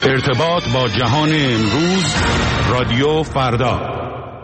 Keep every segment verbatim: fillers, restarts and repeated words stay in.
ارتباط با جهان امروز، رادیو فردا.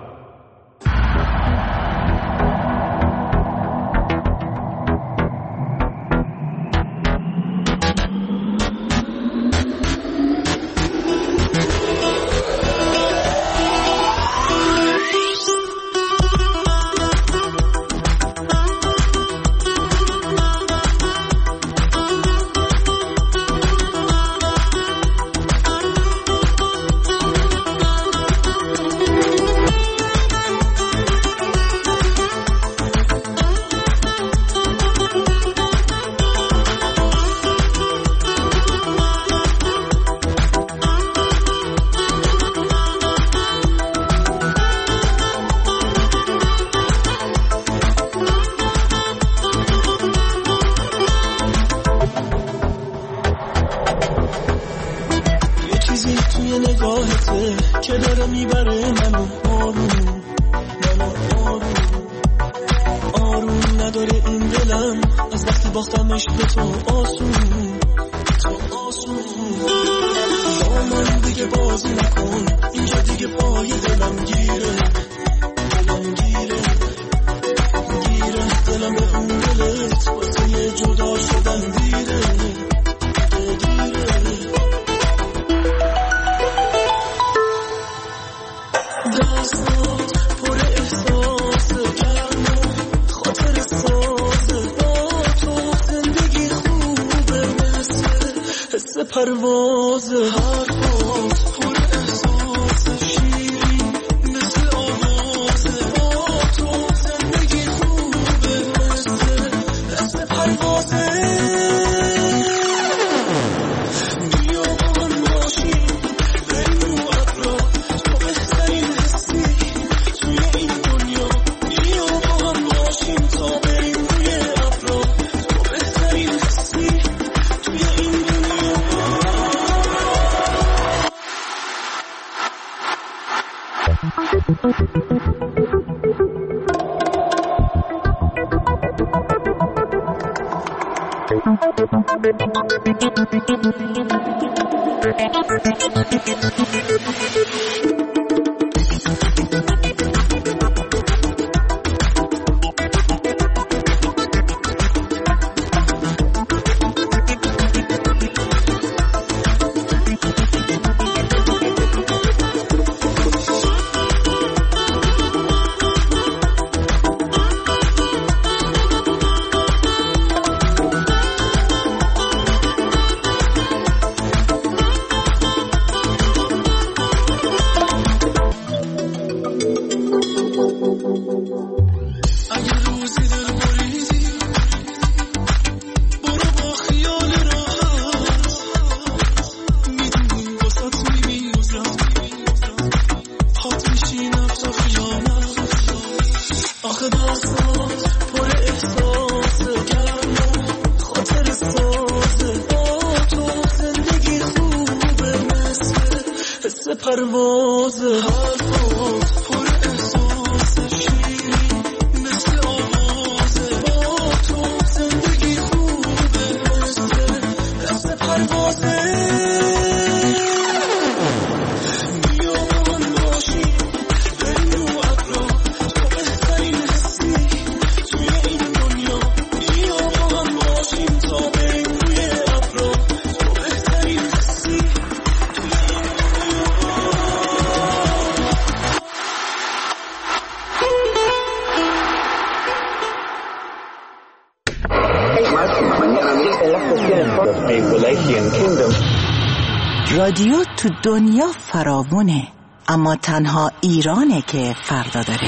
رادیو تو دنیا فراوونه، اما تنها ایرانه که فردا داره.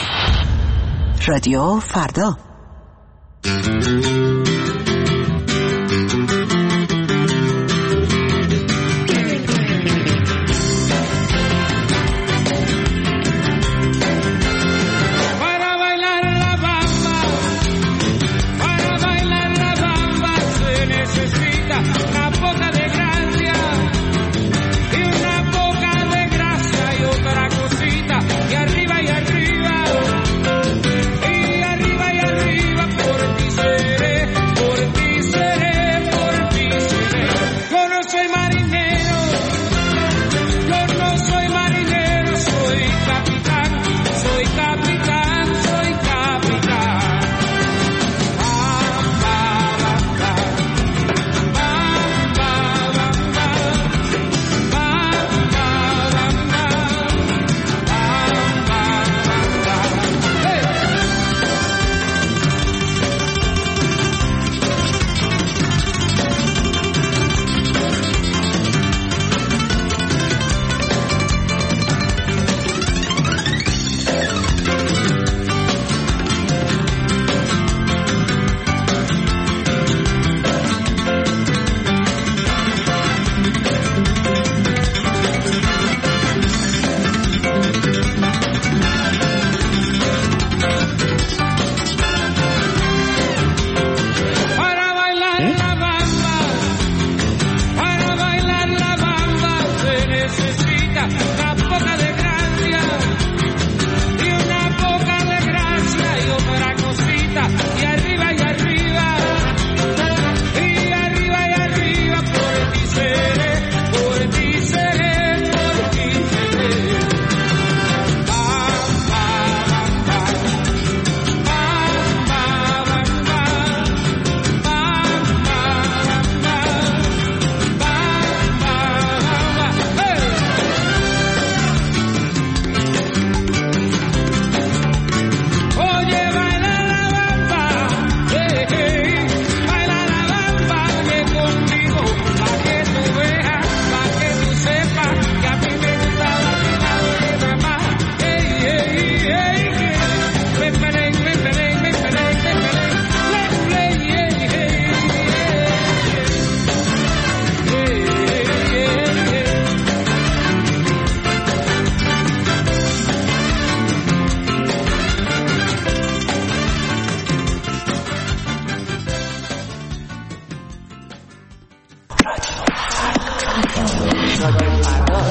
رادیو فردا. Arriba y arriba, por ti se رادیو فردا.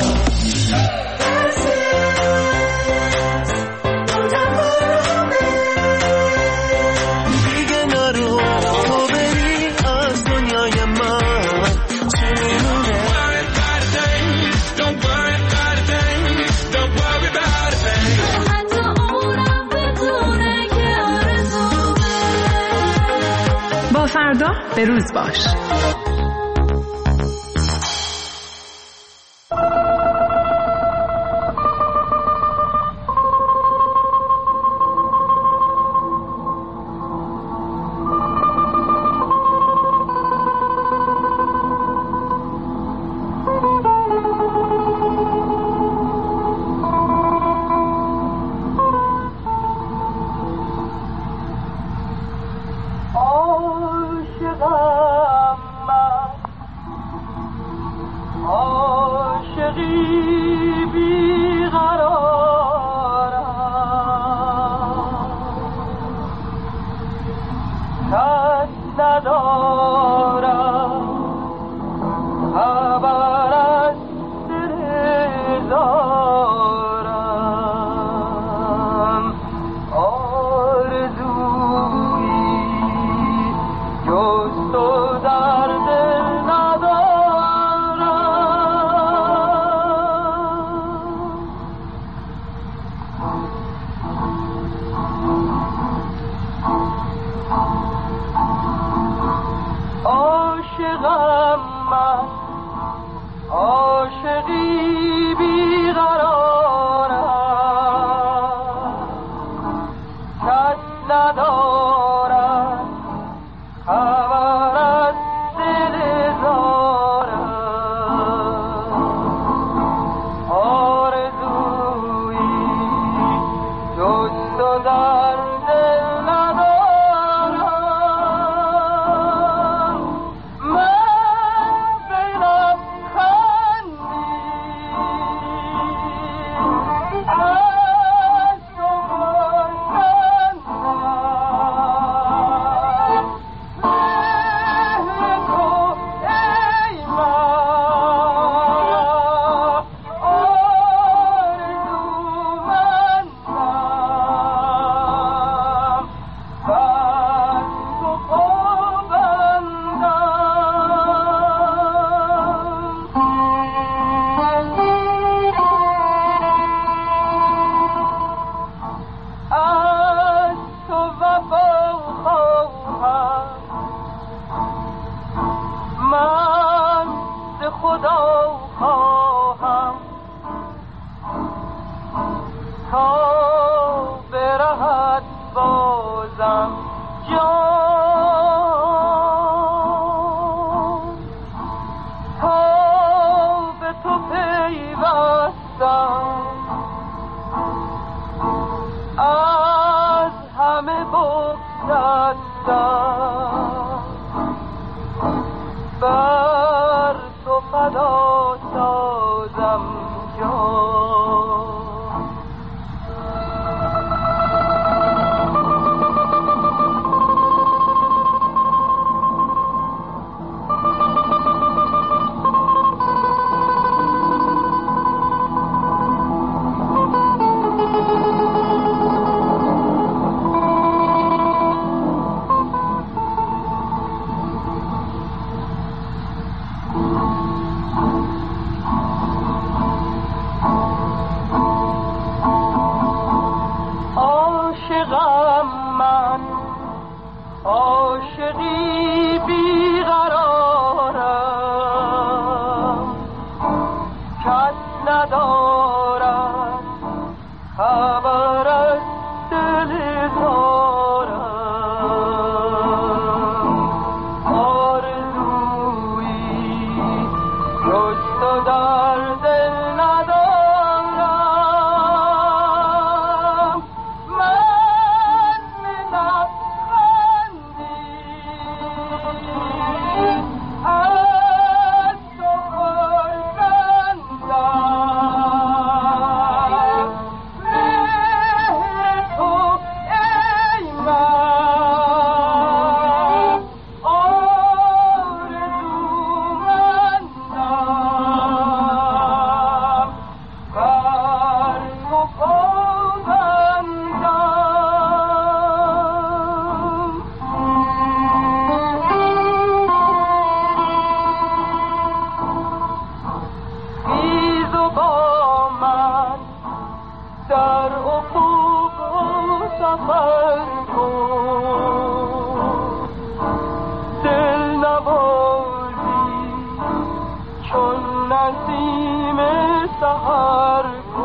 با فردا به روز باش. نسیم سحر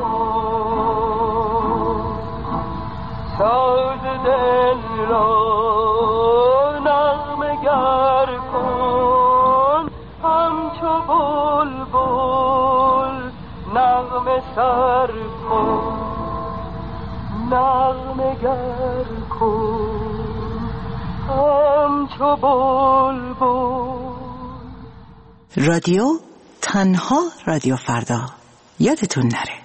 کن، ساز دل را نغمه گر کن، همچو بلبل نغمه سر کن، نغمه گر کن همچو بلبل. رادیو تنها رادیو فردا، یادتون نره.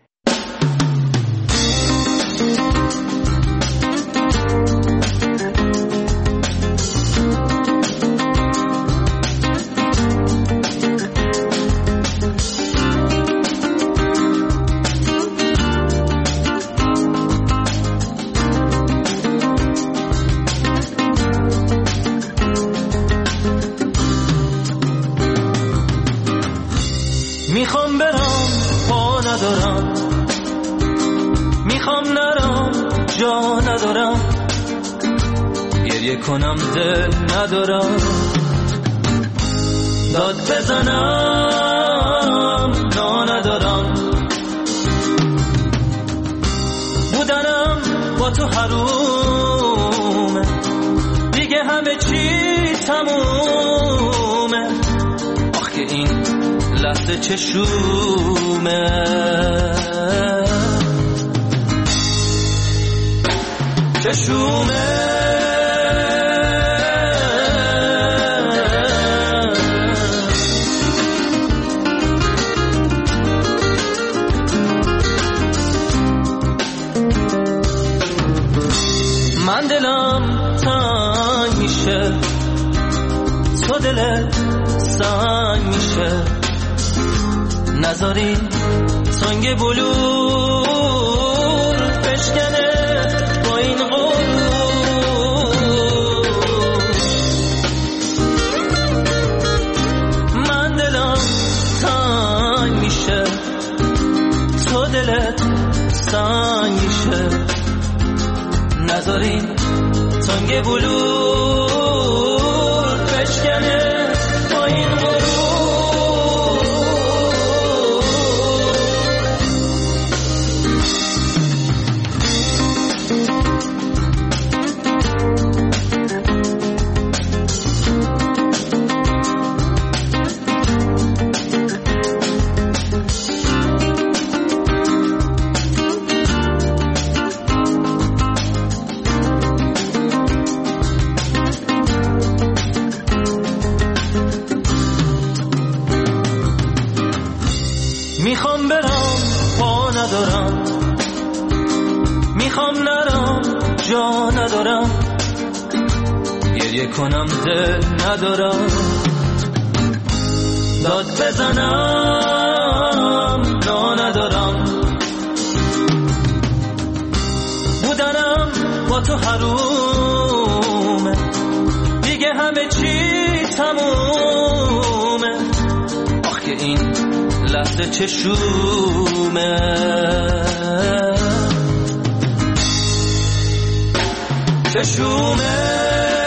میخوام برم پا ندارم، میخوام نرم جا ندارم، گریه کنم دل ندارم، داد بزنم نا ندارم، بودنم با تو حرومه، دیگه همه چی تمومه، آخ که این لحظه چشومه، چشومه. من دلم تنگ میشه، تو دلت سنگ میشه، نذاری سنگ بلور بشکنه با این غرور. من دلم تنگ میشه، تو دلت سنگ میشه، نذاری سنگ بلور بشکنه با این غرور. میخوام برم پا ندارم، میخوام نرم جا ندارم، گریه کنم دل ندارم، داد بزنم نا ندارم، بودنم با تو حرومه، دیگه همه چی تمومه، آخ که این لحظه چشومه، چشومه.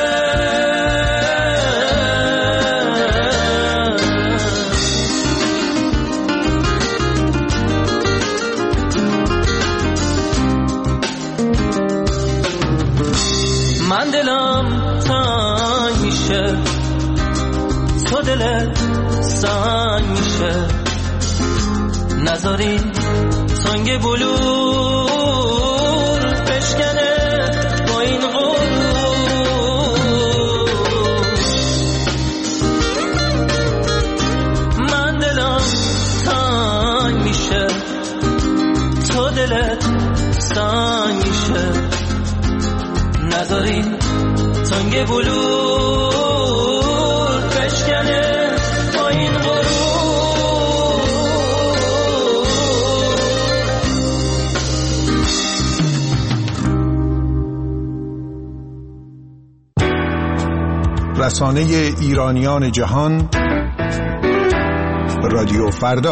من دلم تنگ میشه، تو دلت سنگ میشه، نذاری سنگ بلور بشکنه با این غرور. من دلم تنگ میشه، تو دلت سنگ میشه، نذاری سنگ بلور بشکنه با این غرور. رسانه ایرانیان جهان، رادیو فردا.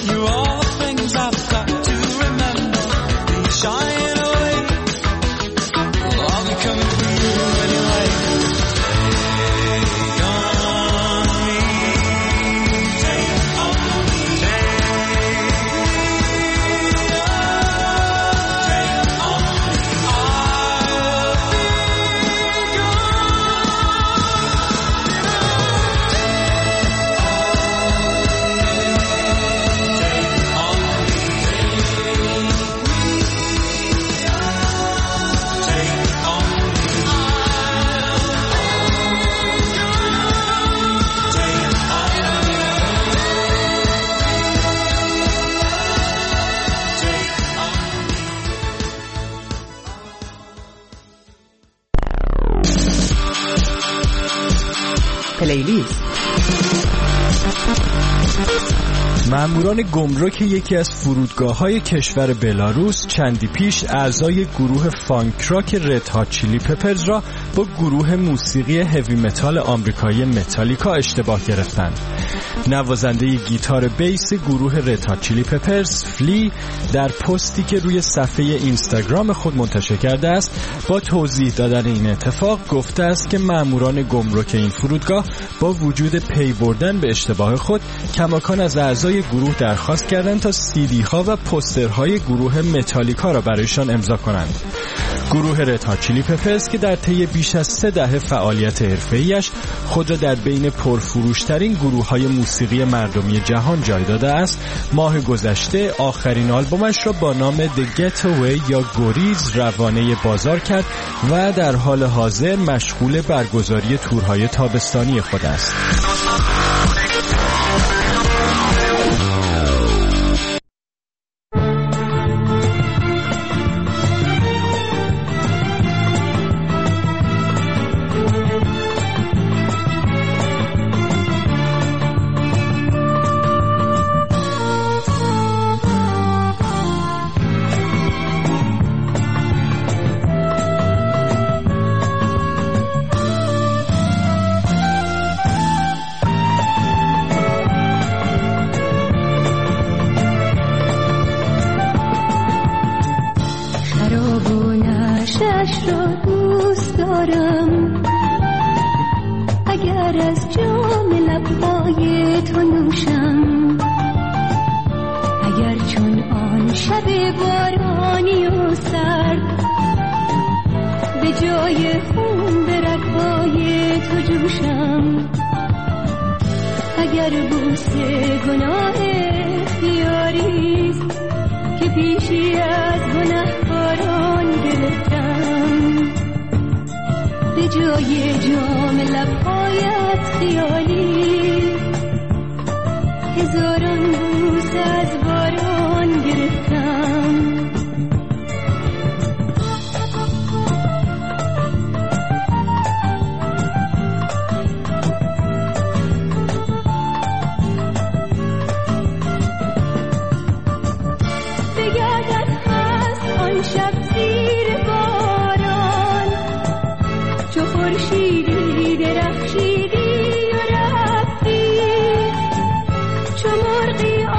You are all the things I've got to remember. You're shying away. Well, I'll be coming for you anyway. Take on me. Take on me. Take on me. پلیلیست. ماموران گمرک یکی از فرودگاه‌های کشور بلاروس چندی پیش اعضای گروه فانک راک رد هات چیلی پپرز را با گروه موسیقی هوی متال آمریکایی متالیکا اشتباه گرفتند. نوازنده گیتار بیس گروه رد هات چیلی پپرز فلی در پستی که روی صفحه اینستاگرام خود منتشر کرده است با توضیح دادن این اتفاق گفته است که ماموران گمرک این فرودگاه با وجود پی بردن به اشتباه خود کماکان از اعضای گروه درخواست کردند تا سیدی ها و پوسترهای گروه متالیکا را برایشان امضا کنند. گروه رد هات چیلی پپرز که در طی بیش از سه دهه فعالیت حرفه‌ایش خود را در بین پرفروشترین گروه‌های موسیقی مردمی جهان جای داده است، ماه گذشته آخرین آلبومش را با نام The Getaway یا گریز روانه بازار کرد و در حال حاضر مشغول برگزاری تورهای تابستانی خود است. نشش را دوست دارم، اگر از جام لبهای تو نوشم، اگر چون آن شب بارانی و سرد به جای خون به رگ‌های تو جوشم، اگر بوسه گناه اختیاریست که پیشی از گناهکاران گرفتم، به جای جام لبهایت خیالی هزاران بوس از باران گرفتم. خورشیدی درخشیدی و رفتی، چو مرغی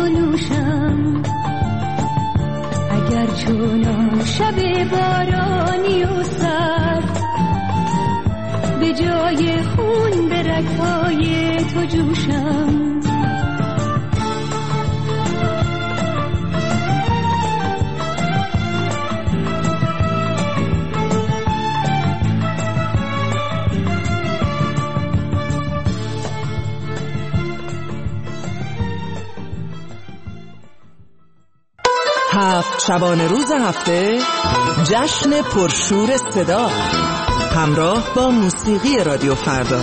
نوشم، اگر چون شب بارانی و سرد به جای خون به رگ‌های تو جوشم. هفت شبانه روز هفته جشن پرشور صدا همراه با موسیقی رادیو فردا.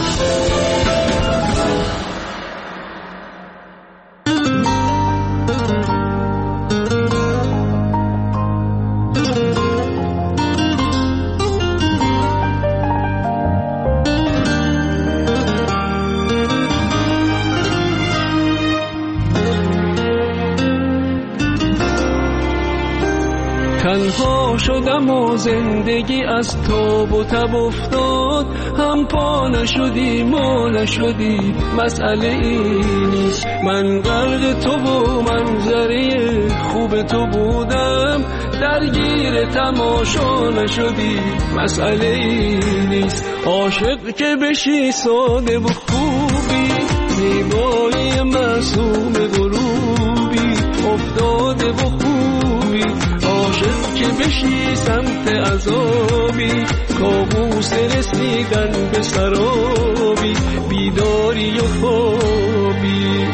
تنها شدم و زندگی از تاب و تب افتاد، هم پا نشدی ما نشدی مسئله ای نیست. من غرق تو و منظره خوب تو بودم، درگیر تماشا نشدی مسئله ای نیست. عاشق که بشی ساده و خوبی، زیبایی معصوم غروبی افتاده و خوبی. عاشق که بشی سمت عذابی، کابوس رسیدن به سرابی، بیداری و خوابی.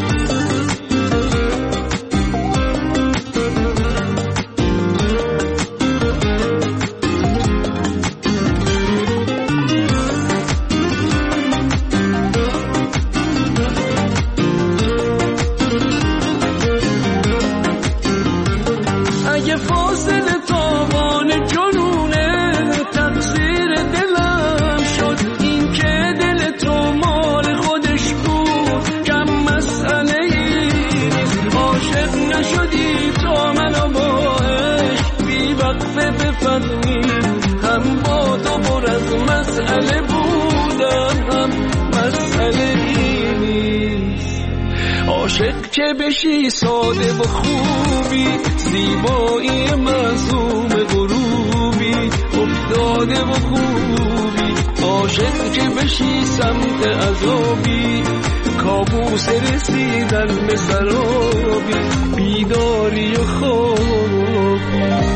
هم با تو پر از مسئله بودم، هم مسئله ای نیست. عاشق که بشی ساده و خوبی، زیبایی معصوم غروبی افتاده و خوبی. عاشق که بشی سمت عذابی، کابوس رسیدن به سرابی، بیداری و خوابی.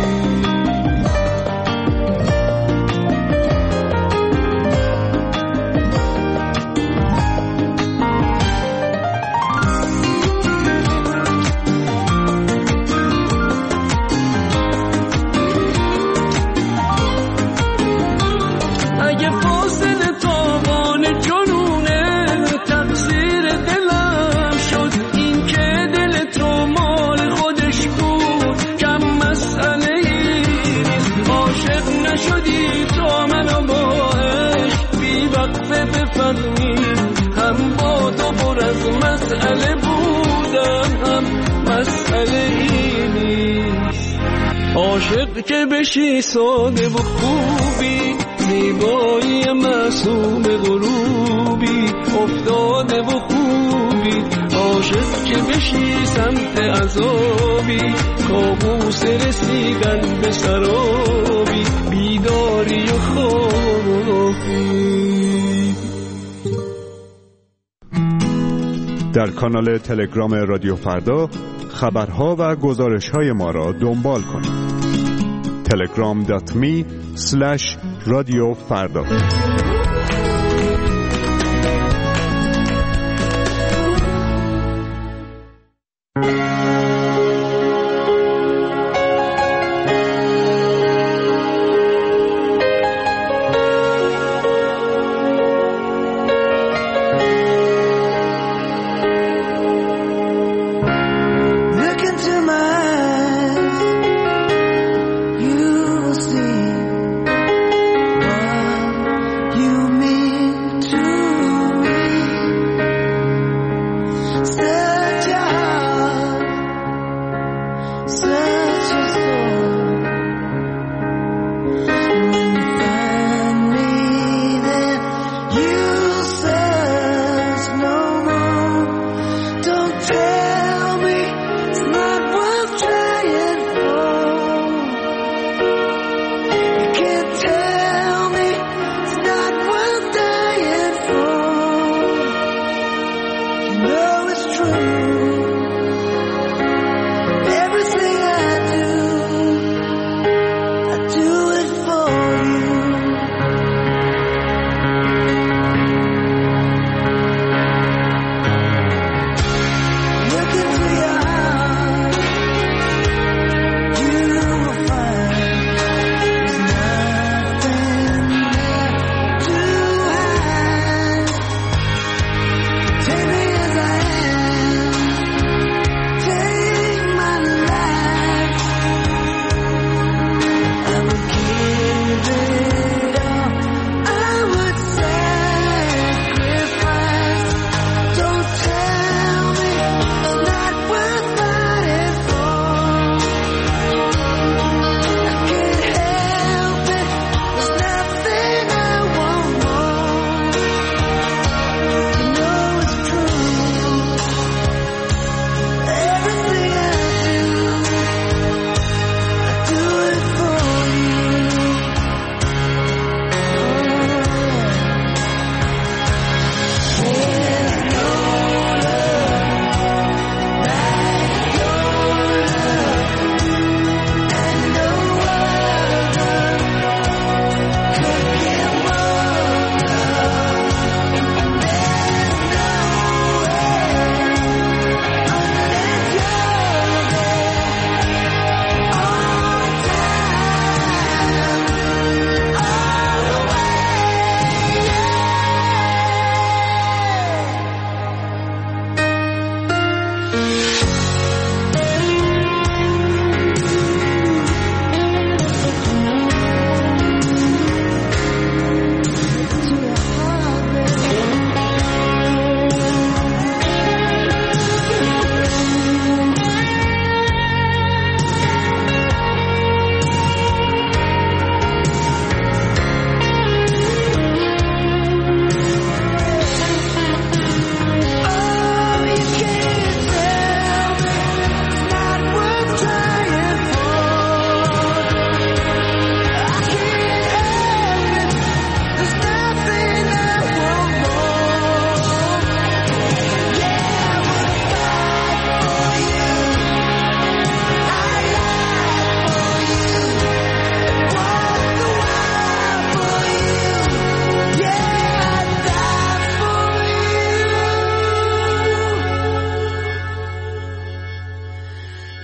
هم با تو پر از مسئله بودم، هم مسئله ای نیست. عاشق که بشی ساده و خوبی، زیبایی معصوم غروبی افتاده و خوبی. عاشق که بشی سمت عذابی، کابوس رسیدن به سرابی، بیداری و خوابی. در کانال تلگرام رادیو فردا خبرها و گزارش‌های ما را دنبال کنید. تلگرام دات می اسلش رادیو فردا.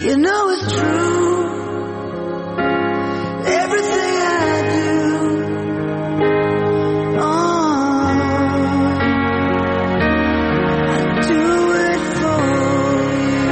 You know it's true. Everything I do, oh, I do it for you.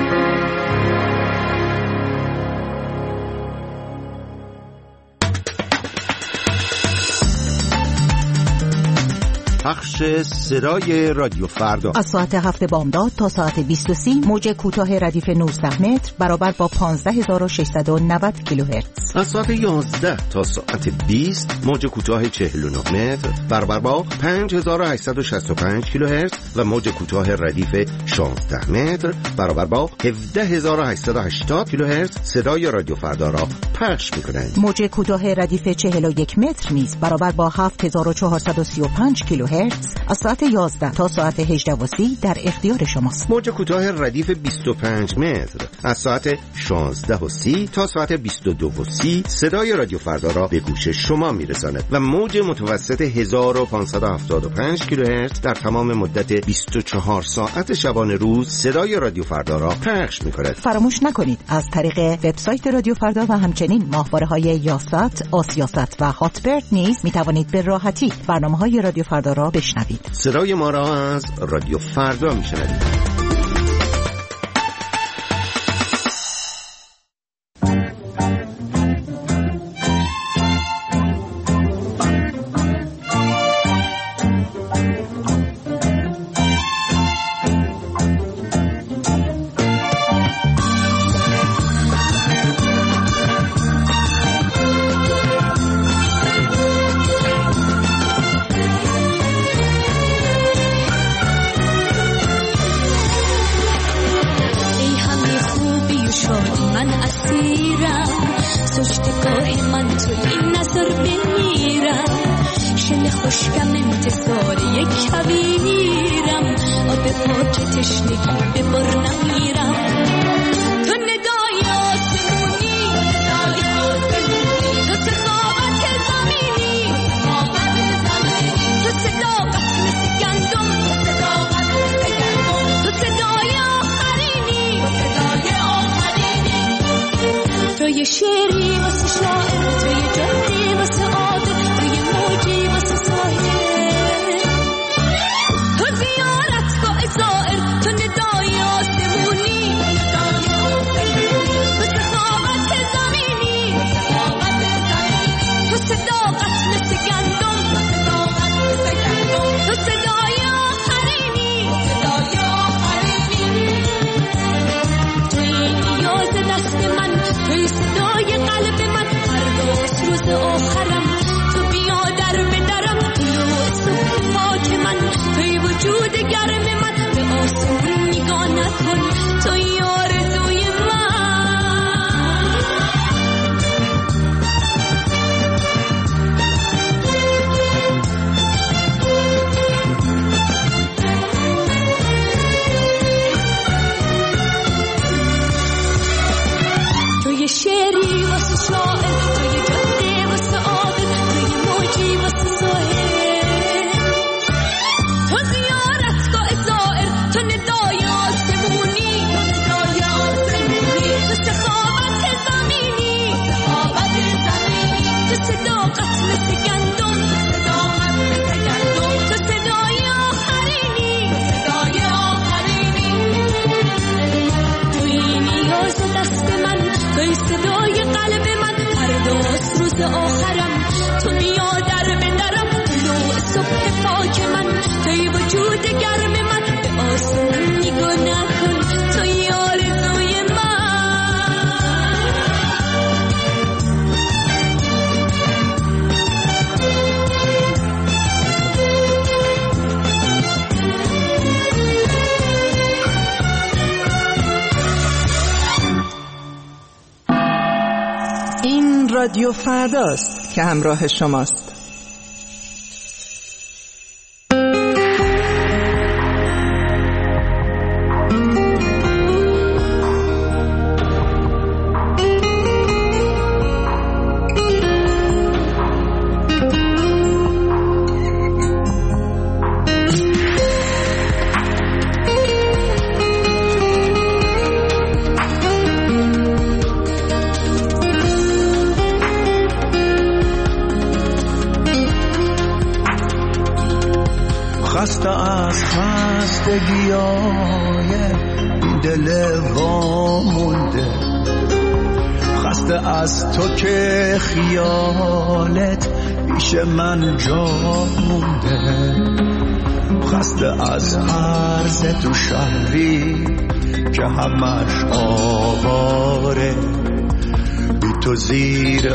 پخش صدای رادیو فردا از ساعت هفت بامداد تا ساعت بیست و سه موج کوتاه ردیف نوزده متر برابر با پانزده هزار و ششصد و نود کیلوهرتز. از ساعت یازده تا ساعت بیست موج کوتاه چهل و نه متر برابر با پنج هزار و هشتصد و شصت و پنج کیلوهرتز و موج کوتاه ردیف شانزده متر برابر با هفده هزار و هشتصد و هشتاد کیلوهرتز صدای رادیو فردا را پخش می‌کنند. موج کوتاه ردیف چهل و یک متر نیز برابر با هفت هزار و چهارصد و سی و پنج کیلوهرتز از ساعت یازده تا ساعت هجده و سی در اختیار شماست. موج کوتاه ردیف بیست و پنج متر از ساعت شانزده و سی تا ساعت بیست و دو و سی صدای رادیو فردا را به گوش شما میرساند و موج متوسط هزار و پانصد و هفتاد و پنج کیلوهرتز در تمام مدت بیست و چهار ساعت شبانه روز صدای رادیو فردا را پخش می‌کند. فراموش نکنید از طریق وبسایت رادیو فردا و همچنین ماهواره‌های یاست، آسیاست و هاتبرد نیز می‌توانید به راحتی برنامه‌های رادیو فردا را بشنوید. صدای ما را از رادیو فردا میشنوید. رادیو فرداست که همراه شماست. خستگیای این دل وامونده، خسته از تو که خیالت پیش من جا مونده، خسته از عرض تو شهری که همش آواره، بی تو زیر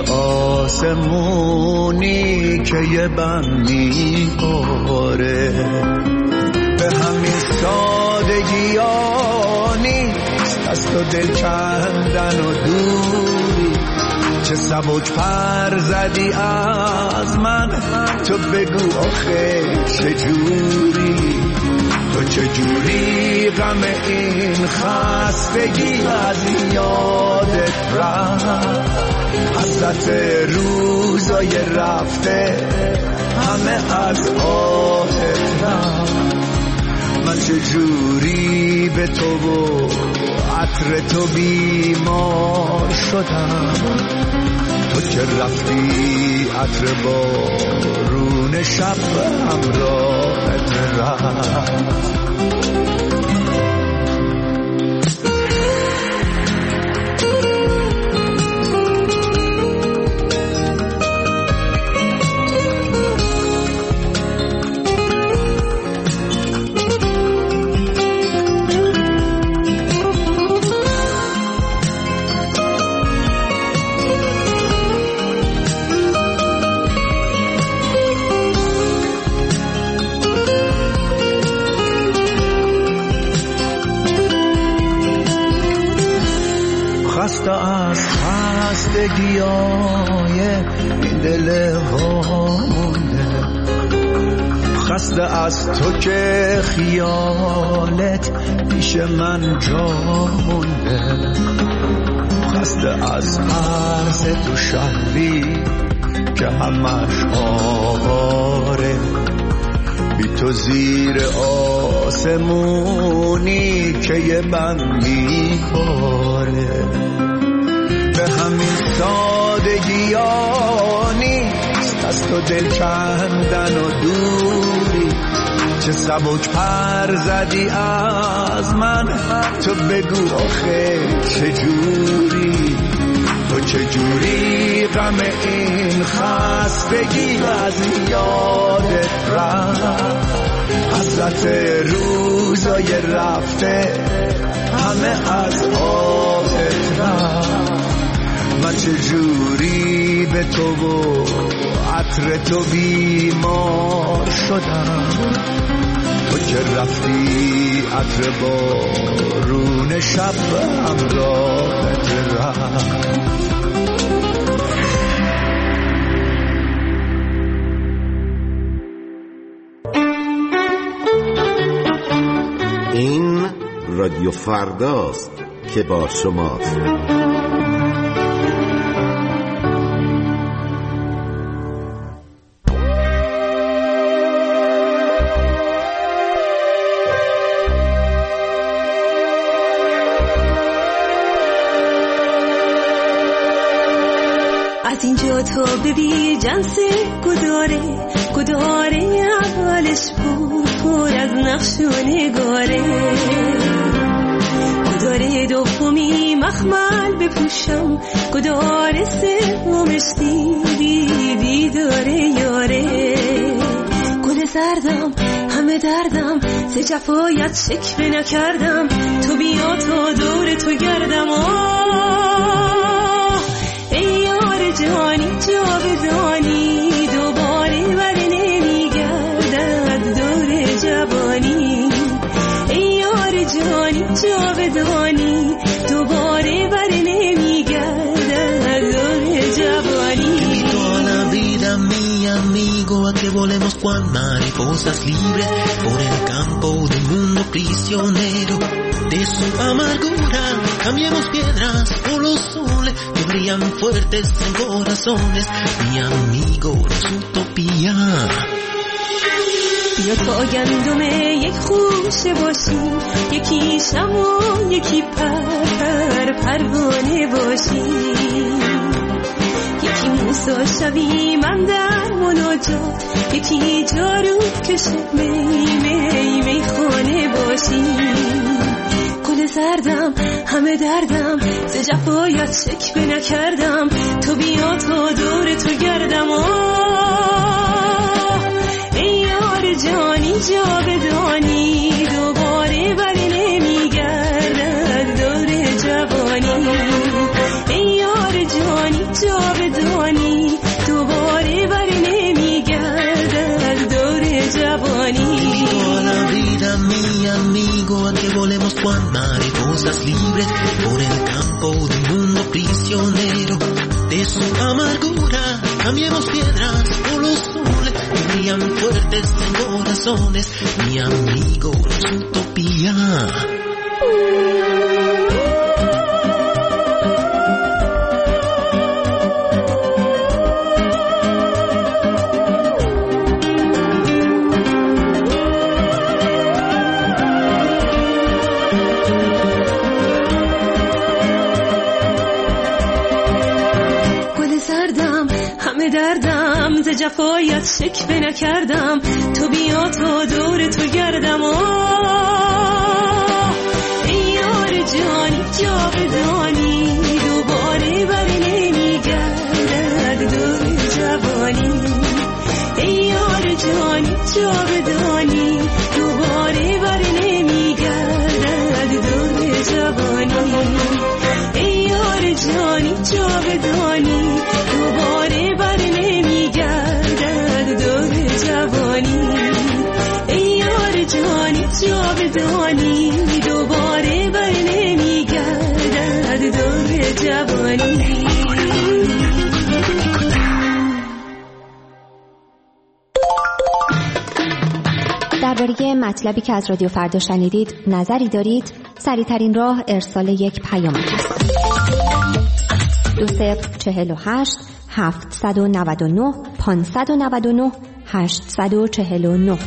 آسمونی که یه بم میباره. به همین سادگی ها نیست از تو دل کندن و دوری، چه سبک پر زدی از من، تو بگو آخه چجوری، تو چجوری غم این خستگی از یادت رفت، حسرت روزای رفته همه از آهت رفت. من چجوری به تو و عطر تو بیمار شدم، تو که رفتی عطر بارون شب همراهت رفت. خسته از خستگیای این دل وامونده، خسته از تو که خیالت پیش من جا مونده، خسته از عرض تو شهری که همش آواره، بی تو زیر آسمونی که یه بم میباره. به همین سادگی ها نیست از تو دل کندن و دوری، چه سبک پر زدی از من، تو بگو آخه چجوری، تو چجوری غم این خستگی از یادت رفت، حسرت روزای رفته همه از آهت رفت. من چجوری به تو و عطر تو بیمار شدم، تو که رفتی عطر بارون شب همراهت رفت. این رادیو فرداست که با شماست. از اینجا تا ببی جنس گداره گداره، اولش بود پر از نقش و نگاره، گداره دومی مخمل بپوشم، گداره سومش دیدی بیداره یاره. گل زردم همه دردم، سه جفایت شکوه نکردم، تو بیا تا دور تو گردم. آه ای یار جانی جاودانی، دوباره بر نمیگردد دور جوانی. ای یار جانی جاودانی، دوباره بر نمیگردد دور جوانی. Mi amigo, a que volemos cual mariposas libres por el campo del mundo prisionero de su amargura. Cambiemos piedras por los soles que brillan fuertes en corazones. Mi amigo, es utopía. بیا تا گندم یک خوشه باشیم، یکی شمع و یکی پر پروانه باشیم، یکی سال شوی من در مناجات یکی جارو کشه می می می خانه باشی گل زردم همه دردم ز جفایت شکوه نکردم تو بیا تا دور تو گردم آه ای یار جانی جاودانی دوباره بری نمیگردد دور جوانی ای یار جانی جاودانی دوباره بری نمیگردد دور جوانی la vida mía amigo a que volemos cual mariposas libres por el campo de un mundo prisionero de su amargura cambiemos piedras por los soles que brillan fuertes en corazones mi amigo es utopía. دردم ز جفایت شکوه نکردم تو بیا تا دور تو گردم آه ای یار جانی جاودانی دوباره بری نمیگردد دور جوانی ای یار جانی جاودانی دوباره بری نمیگردد دور جوانی ای یار جانی جاودانی دوباره بری نمیگردد دور جوانی ای یار جانی جاودانی دوباره بری نمیگردد دور جوانی. درباره مطلبی که از رادیو فردا شنیدید نظری دارید؟ سریع‌ترین راه ارسال یک پیام است. دو صفر چهل و هشت هفتصد و نود و نه پانصد و نود و نه هشتصد و چهل و نه.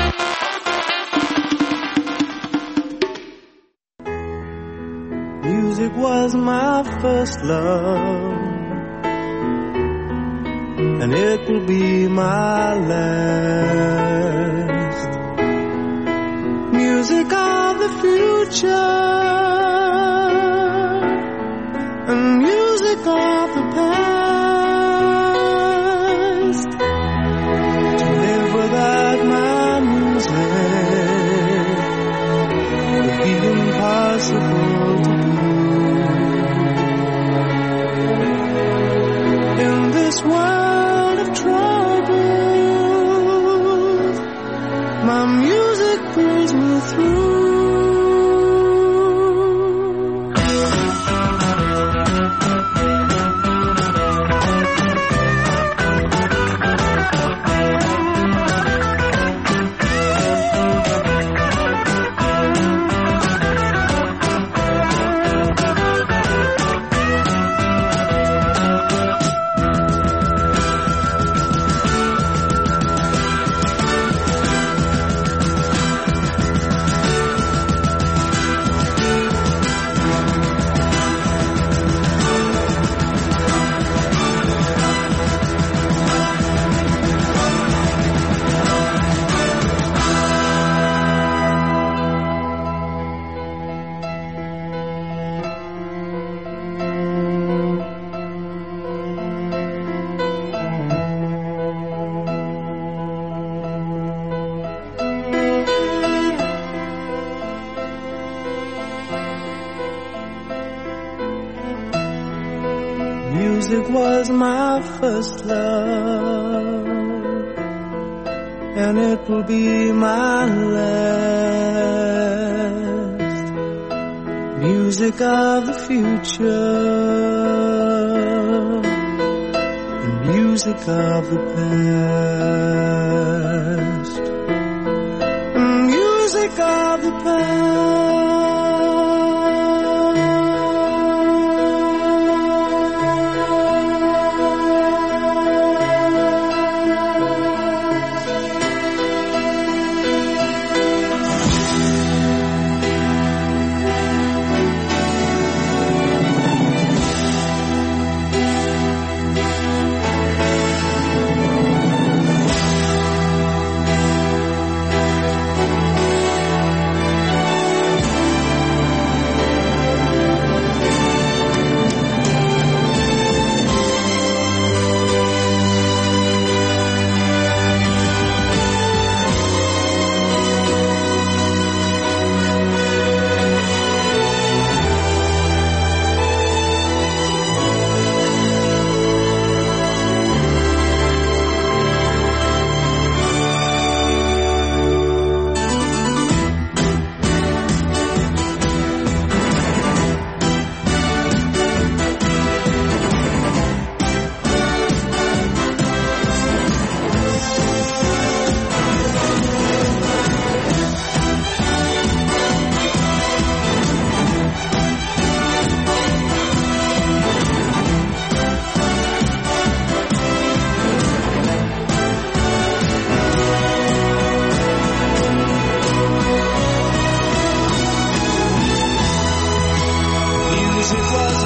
Music was my first love and it will be my last. Music of the future and music of the past. To live without my music would be impossible to do. In this world of troubles, my music pulls me through. Music was my first love, and it will be my last. Music of the future, and music of the past, and music of the past.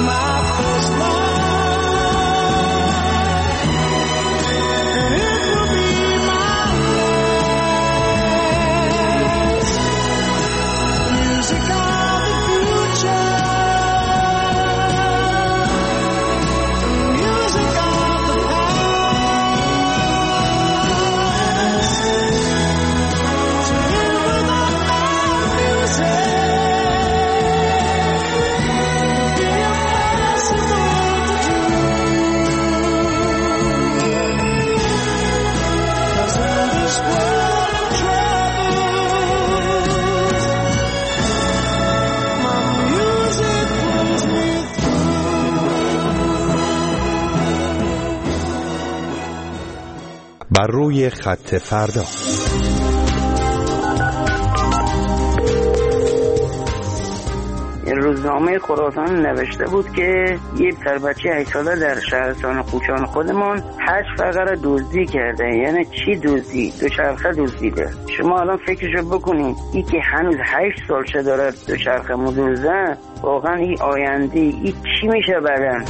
my first love, and it will be my last. Music of the future, music of the past. To live without my music. بر روی خط فردا. روزنامه خراسان نوشته بود که یه پسر بچه هشت ساله در شهرستان کوچان خودمان هشت فقره دزدی کرده. یعنی چی دزدی؟ دوچرخه دزدیده. شما الان فکرشو بکنید، این که هنوز هشت سال شه داره دوچرخه مدوزه، واقعا این آینده این چی میشه بعدن؟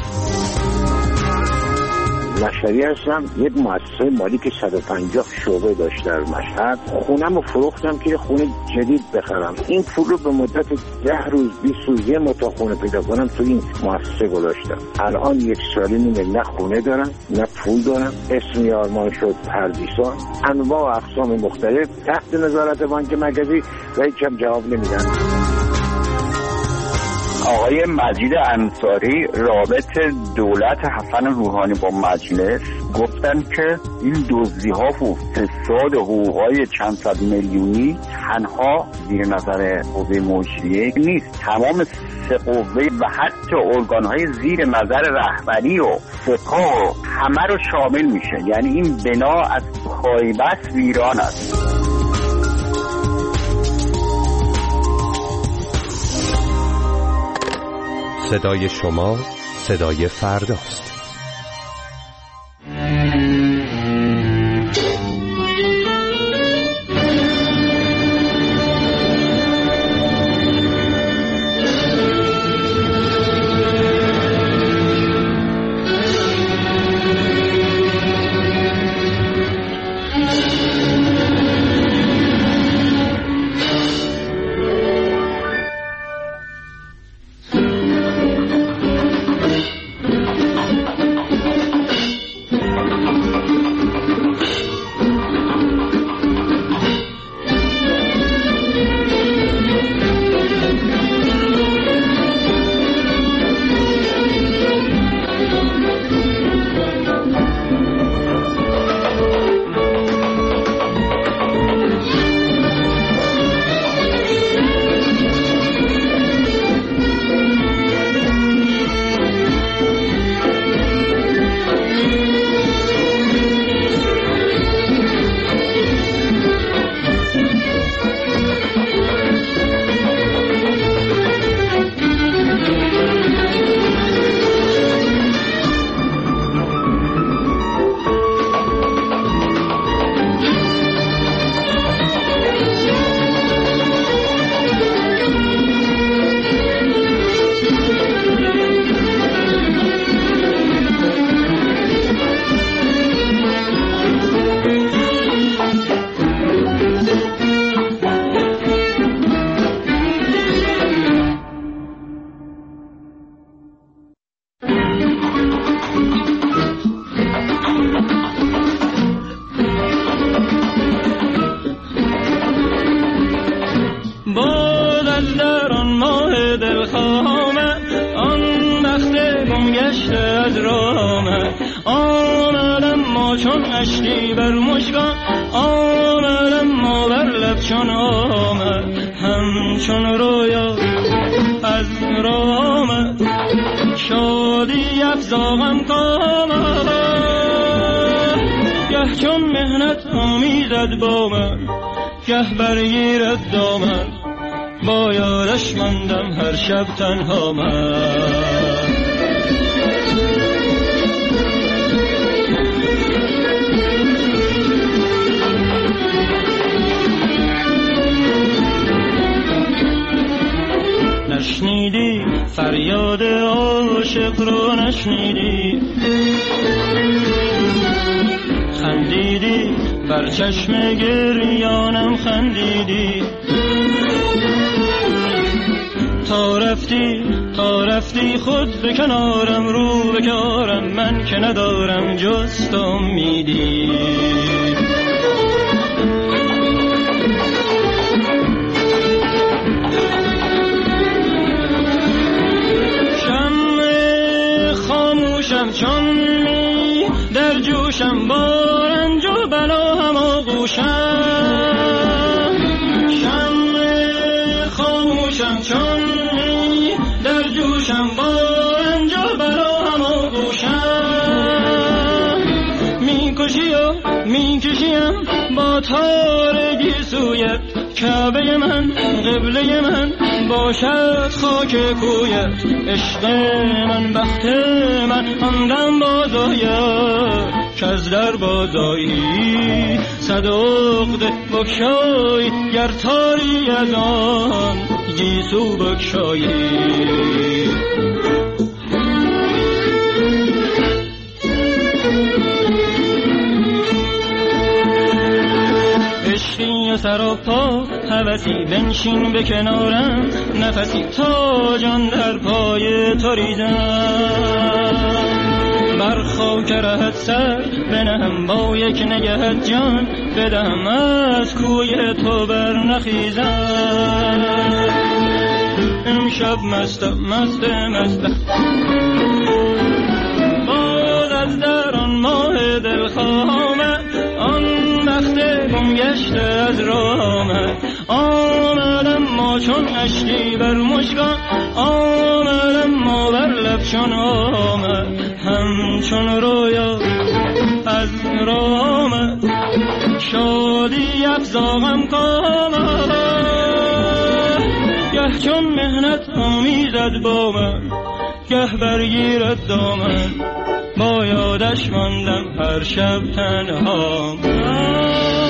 مشهدی هستم، یک مؤسسه مالی که صد و پنجاه شعبه داشت در مشهد. خونم رو فروختم که خونه جدید بخرم. این پول رو به مدت ده روز بیست روز یه متا خونه پیدا کنم تو این مؤسسه گذاشتم. الان یک سالی نیمه نه خونه دارم نه پول دارم. اسم آرمان شد پردیسان، انواع و اقسام مختلف تحت نظارت بانک مرکزی و هیچ هم جواب نمیدن. آقای مجید انصاری رابط دولت حسن روحانی با مجلس گفتن که این دزدی ها و فساد حقوقهای چند صد میلیونی تنها زیر نظر قوه مجریه نیست، تمام سه قوه و حتی ارگان های زیر نظر رهبری و سپاه همه رو شامل میشه. یعنی این بنا از پایبست ویران است. صدای شما صدای فرداست. اشکی بر مشکان آمد، اما بر لب چون آمد همچون رویا از راه آمد. شادی افزاغم کامد، گه چون مهنت آمیزد با من، گه برگیرد دامن. با یارش ماندم هر شب تنها من. نشنیدی فریاد عاشق عاشق رو نشنیدی، خندیدی بر چشم گریانم خندیدی، تا رفتی تا رفتی خود به کنارم رو به کارم، من که ندارم جز تو امیدی. شمع خاموشم چون می در جوشم، با رنج و بلا هم آغوشم. شمع خاموشم چون می در جوشم، با رنج و بلا هم آغوشم. میکشی و میکشیم با تارگی سویت، کعبه من قبله من باشد خاک کویت. عشق من بخت من آندم بازاید، که از در بازایی صد عقده بکشایی، گر تاری از آن گیسو بکشایی. عشقی و سراپا هوسی، بنشین به کنارم نفسی، تا جان در پای تو ریزم. بر خاک رهت سر بنهم، با یک نگهت جان بدهم، از کوی تو بر نخیزم. امشب مستم مست مستم، باز از در آن ماه دلخواه آمد، آن بخت گم گشته از راه آمد. آمدم ما چون اشکی بر مشکان، آمدم ما بر لب چون آمد، همچون رویا از راه آمد. شادی افزاغم کامد، گه چون مهنت آمیزد با من، گه برگیرد دامن، با یادش ماندم هر شب تنها.